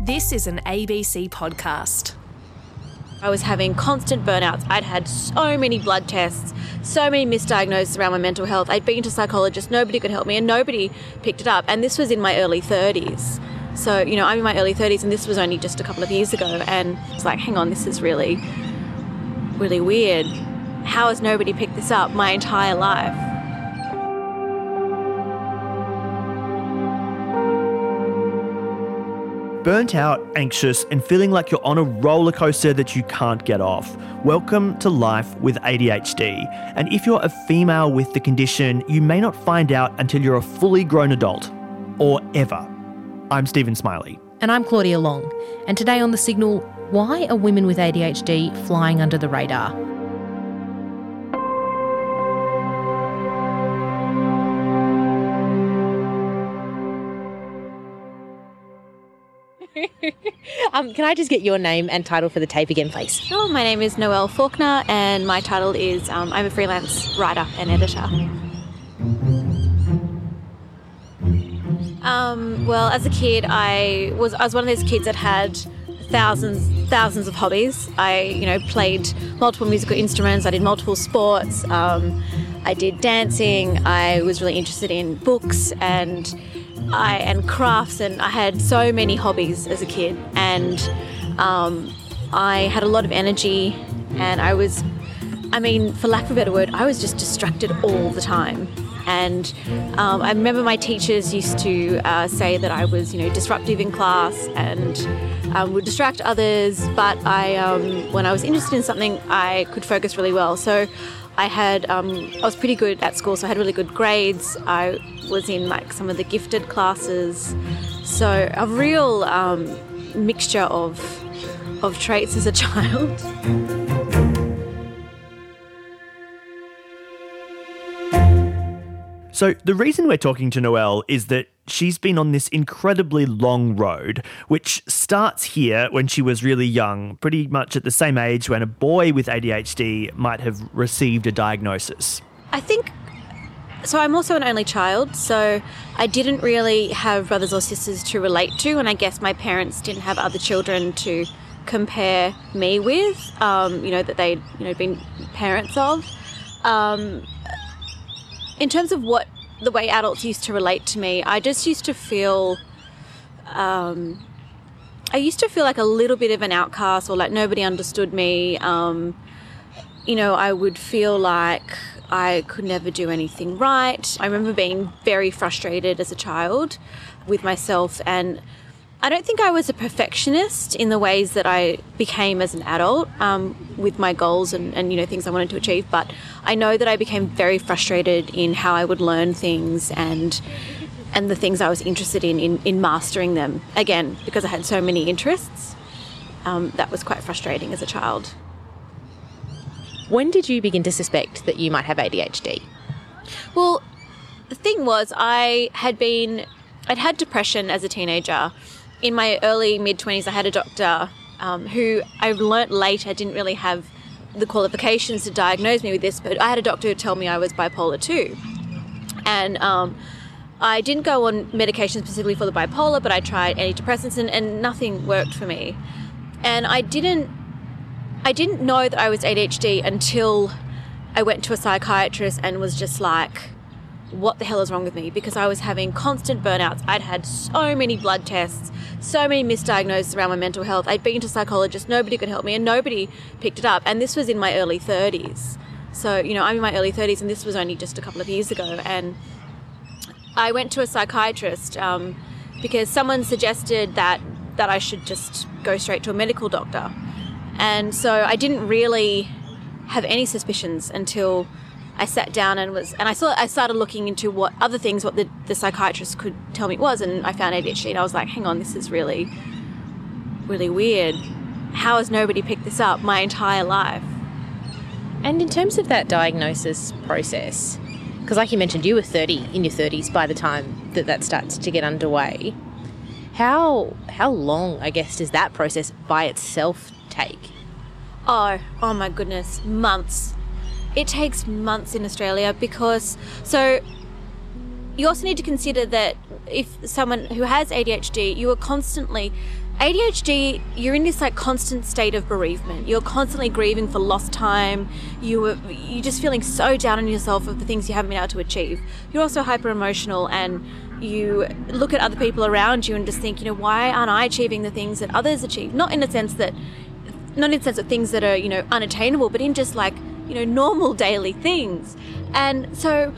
This is an ABC podcast. I was having constant burnouts. I'd had so many blood tests, so many misdiagnoses around my mental health. I'd been to psychologists, nobody could help me, and nobody picked it up. And this was in my early 30s. So, I'm in my early 30s, and this was only just a couple of years ago. And it's like, hang on, this is really, really weird. How has nobody picked this up my entire life? Burnt out, anxious, and feeling like you're on a roller coaster that you can't get off. Welcome to Life with ADHD. And if you're a female with the condition, you may not find out until you're a fully grown adult. Or ever. I'm Stephen Smiley. And I'm Claudia Long. And today on The Signal, why are women with ADHD flying under the radar? Can I just get your name and title for the tape again, please? Sure, my name is Noelle Faulkner, and my title is I'm a freelance writer and editor. Well, as a kid, I was one of those kids that had thousands of hobbies. I, played multiple musical instruments. I did multiple sports. I did dancing. I was really interested in books and crafts, and I had so many hobbies as a kid, and I had a lot of energy, and for lack of a better word, I was just distracted all the time. And I remember my teachers used to say that I was, disruptive in class and would distract others, but when I was interested in something, I could focus really well. So I was pretty good at school, so I had really good grades. I was in some of the gifted classes. So a real mixture of traits as a child. So the reason we're talking to Noelle is that she's been on this incredibly long road, which starts here when she was really young, pretty much at the same age when a boy with ADHD might have received a diagnosis. So I'm also an only child, so I didn't really have brothers or sisters to relate to, and I guess my parents didn't have other children to compare me with, that they'd, been parents of. In terms of the way adults used to relate to me, I just used to feel, like a little bit of an outcast, or like nobody understood me. I would feel like I could never do anything right. I remember being very frustrated as a child with myself, and I don't think I was a perfectionist in the ways that I became as an adult with my goals and things I wanted to achieve, but I know that I became very frustrated in how I would learn things and the things I was interested in mastering them. Again, because I had so many interests, that was quite frustrating as a child. When did you begin to suspect that you might have ADHD? Well, the thing was, I'd had depression as a teenager. In my early mid-20s, I had a doctor who I learnt later didn't really have the qualifications to diagnose me with this, but I had a doctor tell me I was bipolar 2. And I didn't go on medication specifically for the bipolar, but I tried antidepressants and nothing worked for me. And I didn't know that I was ADHD until I went to a psychiatrist and was just like, what the hell is wrong with me? Because I was having constant burnouts. I'd had so many blood tests, so many misdiagnoses around my mental health. I'd been to psychologists, nobody could help me, and nobody picked it up. And this was in my early 30s. So, I'm in my early 30s, and this was only just a couple of years ago. And I went to a psychiatrist because someone suggested that I should just go straight to a medical doctor. And so I didn't really have any suspicions until I sat down and I started looking into what the psychiatrist could tell me it was, and I found ADHD, and I was like, hang on, this is really, really weird. How has nobody picked this up my entire life? And in terms of that diagnosis process, because like you mentioned, you were in your 30s by the time that starts to get underway. How long, I guess, does that process by itself take? Oh my goodness, months. It takes months in Australia because, so you also need to consider that if someone who has ADHD, you are constantly ADHD, you're in this like constant state of bereavement. You're constantly grieving for lost time. You're just feeling so down on yourself of the things you haven't been able to achieve. You're also hyper emotional, and you look at other people around you and just think, why aren't I achieving the things that others achieve? Not in the sense of things that are, unattainable, but in just like, normal daily things. And so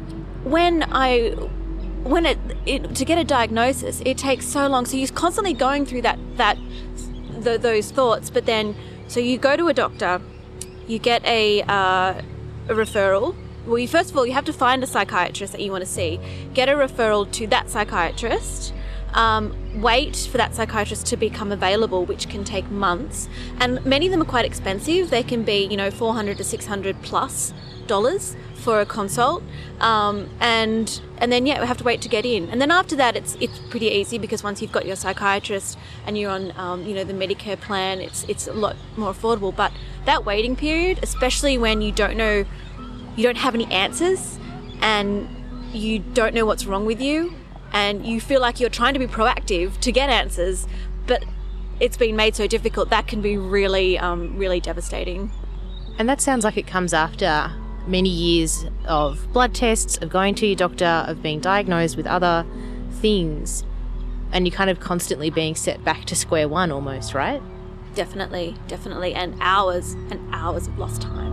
to get a diagnosis, it takes so long. So you're constantly going through those thoughts. But then, so you go to a doctor, you get a referral. Well, first of all, you have to find a psychiatrist that you want to see. Get a referral to that psychiatrist. Wait for that psychiatrist to become available, which can take months. And many of them are quite expensive. They can be, $400 to $600+ for a consult. And then, we have to wait to get in. And then after that, it's pretty easy, because once you've got your psychiatrist and you're on, the Medicare plan, it's a lot more affordable. But that waiting period, especially when you don't have any answers and you don't know what's wrong with you, and you feel like you're trying to be proactive to get answers, but it's been made so difficult, that can be really, really devastating. And that sounds like it comes after many years of blood tests, of going to your doctor, of being diagnosed with other things, and you're kind of constantly being set back to square one almost, right? Definitely, and hours of lost time.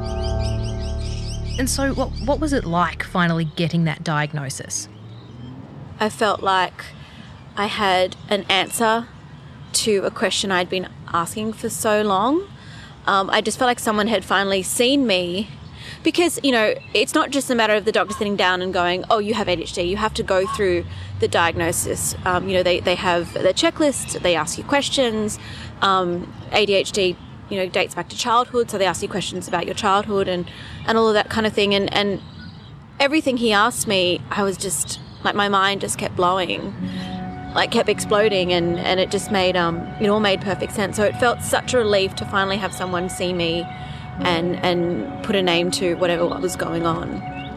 And so what was it like finally getting that diagnosis? I felt like I had an answer to a question I'd been asking for so long. I just felt like someone had finally seen me, because, it's not just a matter of the doctor sitting down and going, oh, you have ADHD. You have to go through the diagnosis. They have their checklists. They ask you questions. ADHD, dates back to childhood, so they ask you questions about your childhood and all of that kind of thing. And everything he asked me, I was just, like, my mind just kept blowing, like kept exploding, and it just made, it all made perfect sense. So it felt such a relief to finally have someone see me and put a name to whatever was going on.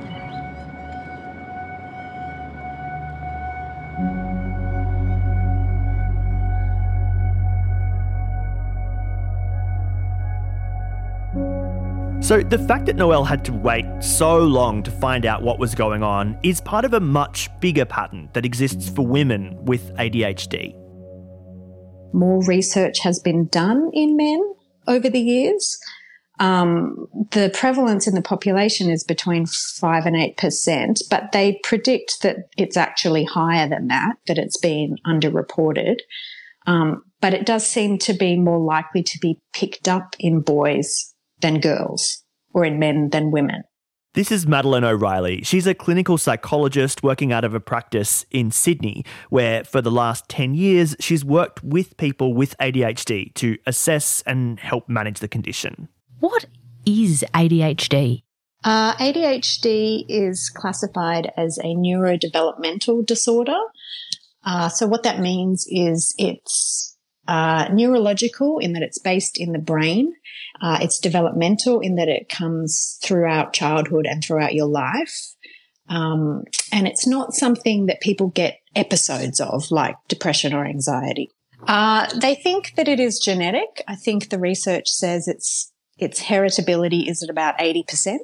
So the fact that Noelle had to wait so long to find out what was going on is part of a much bigger pattern that exists for women with ADHD. More research has been done in men over the years. The prevalence in the population is between 5 and 8%, but they predict that it's actually higher than that it's been underreported. But it does seem to be more likely to be picked up in boys than girls, or in men than women. This is Madeline O'Reilly. She's a clinical psychologist working out of a practice in Sydney, where for the last 10 years she's worked with people with ADHD to assess and help manage the condition. What is ADHD? ADHD is classified as a neurodevelopmental disorder. So what that means is it's neurological in that it's based in the brain. It's developmental in that it comes throughout childhood and throughout your life. And it's not something that people get episodes of, like depression or anxiety. They think that it is genetic. I think the research says its heritability is at about 80%.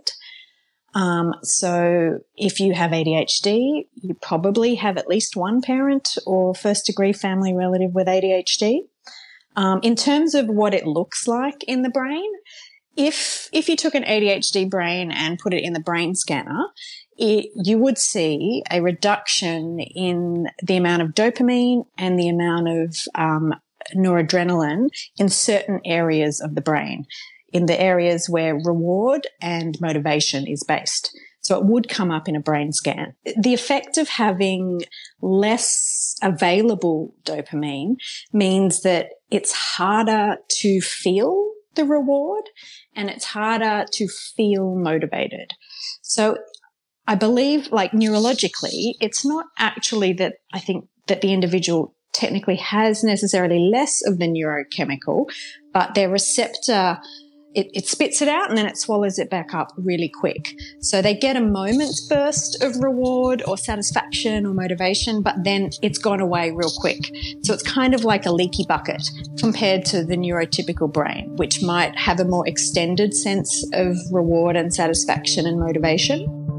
So if you have ADHD, you probably have at least one parent or first-degree family relative with ADHD. In terms of what it looks like in the brain, if you took an ADHD brain and put it in the brain scanner, you would see a reduction in the amount of dopamine and the amount of noradrenaline in certain areas of the brain, in the areas where reward and motivation is based. So it would come up in a brain scan. The effect of having less available dopamine means that it's harder to feel the reward and it's harder to feel motivated. So I believe, like, neurologically, it's not actually that I think that the individual technically has necessarily less of the neurochemical, but their receptor it spits it out and then it swallows it back up really quick. So they get a moment's burst of reward or satisfaction or motivation, but then it's gone away real quick. So it's kind of like a leaky bucket compared to the neurotypical brain, which might have a more extended sense of reward and satisfaction and motivation.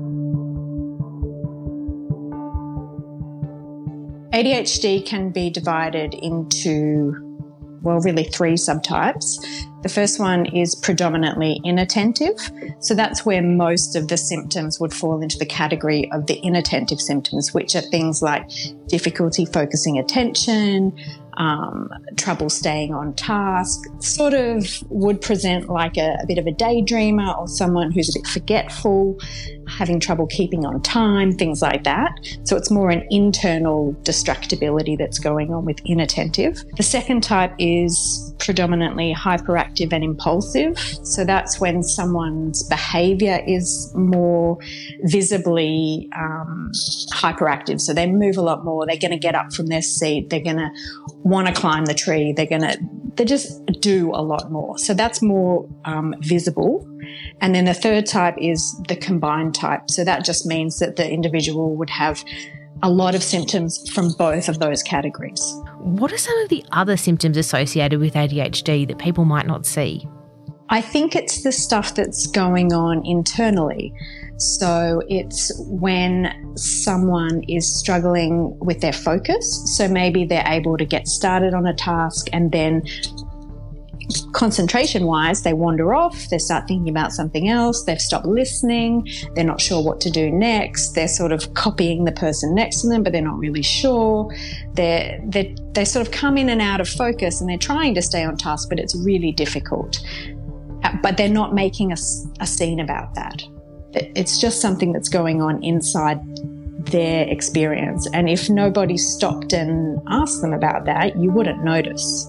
ADHD can be divided into, well, really 3 subtypes. The first one is predominantly inattentive. So that's where most of the symptoms would fall into the category of the inattentive symptoms, which are things like difficulty focusing attention, trouble staying on task, sort of would present like a bit of a daydreamer or someone who's a bit forgetful, having trouble keeping on time, things like that. So it's more an internal distractibility that's going on with inattentive. The second type is predominantly hyperactive and impulsive. So that's when someone's behaviour is more visibly hyperactive. So they move a lot more. They're going to get up from their seat. They're going to want to climb the tree. They just do a lot more. So that's more visible. And then the third type is the combined type. So that just means that the individual would have a lot of symptoms from both of those categories. What are some of the other symptoms associated with ADHD that people might not see? I think it's the stuff that's going on internally. So it's when someone is struggling with their focus. So maybe they're able to get started on a task and then concentration-wise, they wander off, they start thinking about something else, they've stopped listening, they're not sure what to do next, they're sort of copying the person next to them, but they're not really sure. They sort of come in and out of focus and they're trying to stay on task, but it's really difficult. But they're not making a scene about that. It's just something that's going on inside their experience. And if nobody stopped and asked them about that, you wouldn't notice.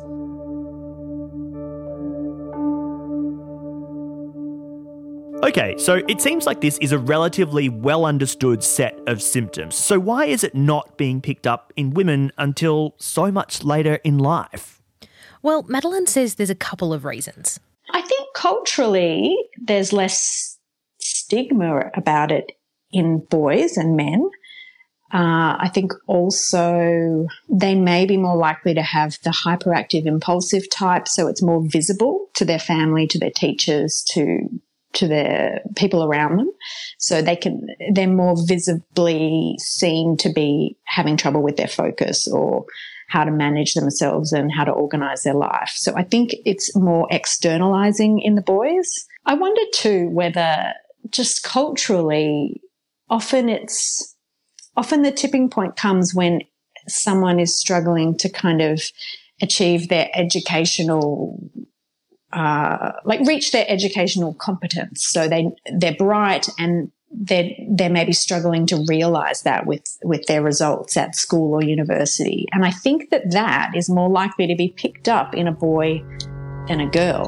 Okay, so it seems like this is a relatively well understood set of symptoms. So why is it not being picked up in women until so much later in life? Well, Madeline says there's a couple of reasons. I think culturally there's less stigma about it in boys and men. I think also they may be more likely to have the hyperactive impulsive type, so it's more visible to their family, to their teachers, to the people around them. So they're more visibly seen to be having trouble with their focus or how to manage themselves and how to organise their life. So I think it's more externalising in the boys. I wonder too whether just culturally, often the tipping point comes when someone is struggling to kind of achieve their educational reach their educational competence. So they're bright and they're maybe struggling to realise that with their results at school or university. And I think that is more likely to be picked up in a boy than a girl.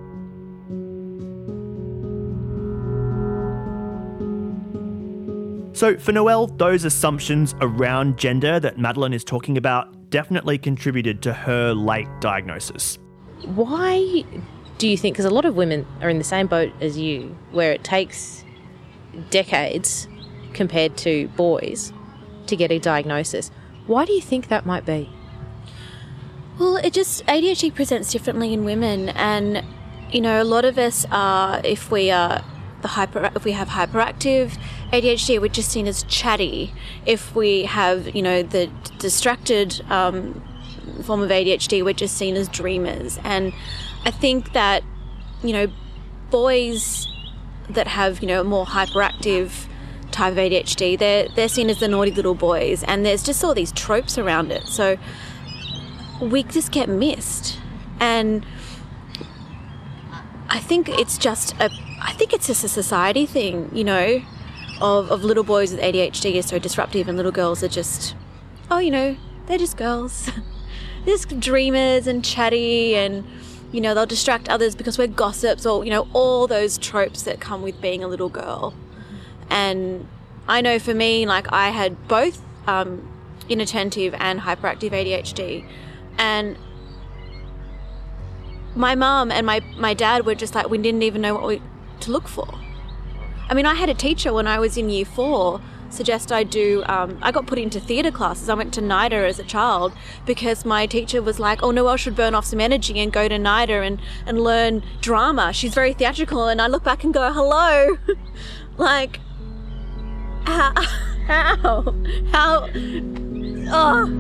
So for Noelle, those assumptions around gender that Madeline is talking about definitely contributed to her late diagnosis. Why do you think, because a lot of women are in the same boat as you, where it takes decades compared to boys to get a diagnosis, why do you think that might be? Well, ADHD presents differently in women, and, a lot of us are, if we have hyperactive ADHD, we're just seen as chatty. If we have, the distracted form of ADHD, we're just seen as dreamers. And I think that, boys that have, a more hyperactive type of ADHD, they're seen as the naughty little boys, and there's just all these tropes around it. So we just get missed. And I think it's just a society thing, of little boys with ADHD is so disruptive, and little girls are just, they're just girls. They're just dreamers and chatty, and, they'll distract others because we're gossips, or, all those tropes that come with being a little girl. And I know for me, I had both inattentive and hyperactive ADHD, and my mum and my dad were just like, we didn't even know to look for. I mean, I had a teacher when I was in year 4 suggest I do, I got put into theatre classes. I went to NIDA as a child because my teacher was like, oh, Noelle should burn off some energy and go to NIDA and learn drama. She's very theatrical. And I look back and go, hello? Like, how? Oh.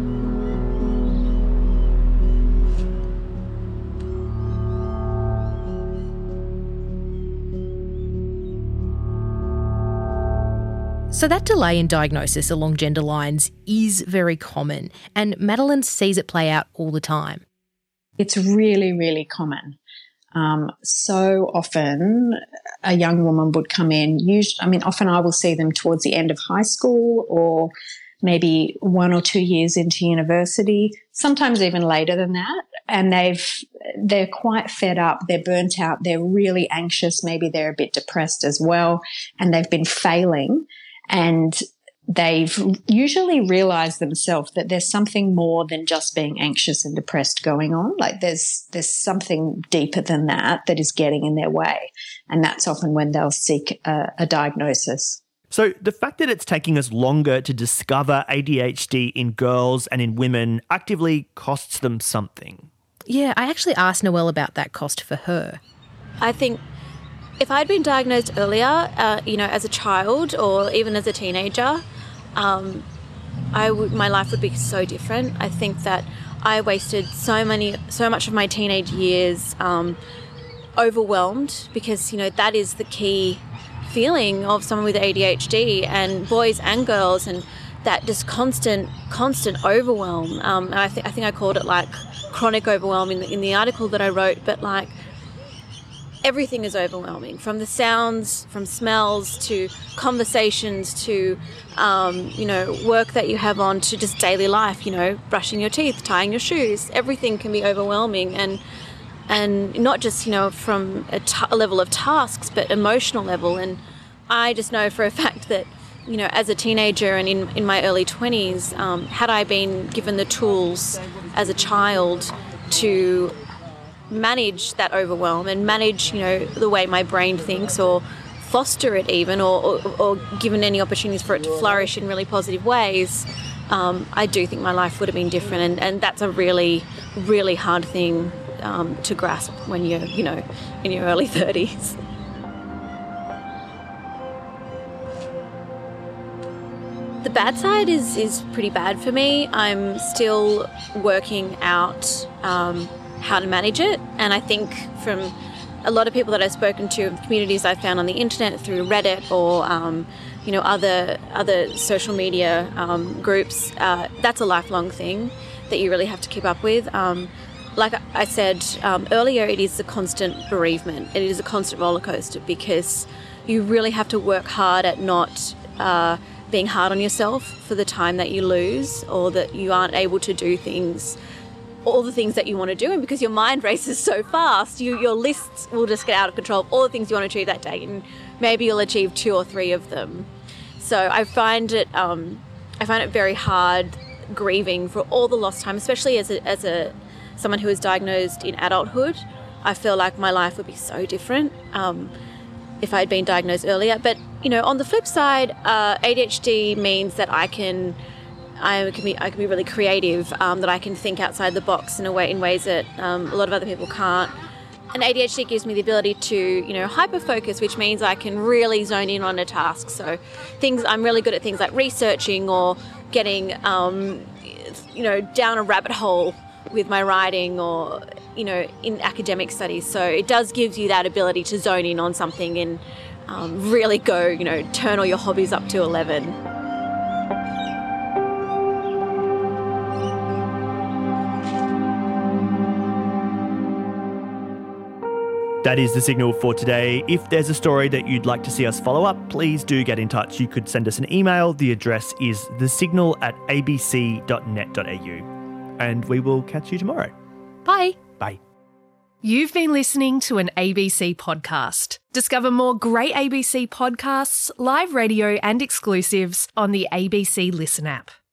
So that delay in diagnosis along gender lines is very common, and Madeline sees it play out all the time. It's really, really common. So often a young woman would come in, often I will see them towards the end of high school or maybe 1 or 2 years into university, sometimes even later than that. And they're quite fed up, they're burnt out, they're really anxious, maybe they're a bit depressed as well, and they've been failing. And they've usually realized themselves that there's something more than just being anxious and depressed going on. Like there's something deeper than that is getting in their way. And that's often when they'll seek a diagnosis. So the fact that it's taking us longer to discover ADHD in girls and in women actively costs them something. Yeah, I actually asked Noelle about that cost for her. I think if I'd been diagnosed earlier, as a child or even as a teenager, my life would be so different. I think that I wasted so much of my teenage years overwhelmed because, that is the key feeling of someone with ADHD, and boys and girls, and that just constant overwhelm. And I think I called it like chronic overwhelm in the article that I wrote, but like, everything is overwhelming, from the sounds, from smells to conversations to, work that you have on to just daily life, brushing your teeth, tying your shoes. Everything can be overwhelming and not just, from a level of tasks, but emotional level. And I just know for a fact that, as a teenager and in my early 20s, had I been given the tools as a child to manage that overwhelm and manage, the way my brain thinks, or foster it even, or given any opportunities for it to flourish in really positive ways, I do think my life would have been different. And that's a really, really hard thing to grasp when you're, in your early 30s. The bad side is pretty bad for me. I'm still working out how to manage it. And I think from a lot of people that I've spoken to, communities I found on the internet through Reddit or, other social media groups, that's a lifelong thing that you really have to keep up with. Like I said earlier, it is a constant bereavement. It is a constant roller coaster because you really have to work hard at not being hard on yourself for the time that you lose or that you aren't able to do all the things that you want to do, and because your mind races so fast, your lists will just get out of control of all the things you want to achieve that day, and maybe you'll achieve 2 or 3 of them. So I find it very hard grieving for all the lost time, especially as someone who is diagnosed in adulthood. I feel like my life would be so different if I had been diagnosed earlier. But on the flip side, ADHD means that I can be really creative, that I can think outside the box in ways that a lot of other people can't. And ADHD gives me the ability to, hyper-focus, which means I can really zone in on a task. So I'm really good at things like researching or getting, down a rabbit hole with my writing or, in academic studies. So it does give you that ability to zone in on something and really go, turn all your hobbies up to 11. That is The Signal for today. If there's a story that you'd like to see us follow up, please do get in touch. You could send us an email. The address is thesignal@abc.net.au. And we will catch you tomorrow. Bye. Bye. You've been listening to an ABC podcast. Discover more great ABC podcasts, live radio and exclusives on the ABC Listen app.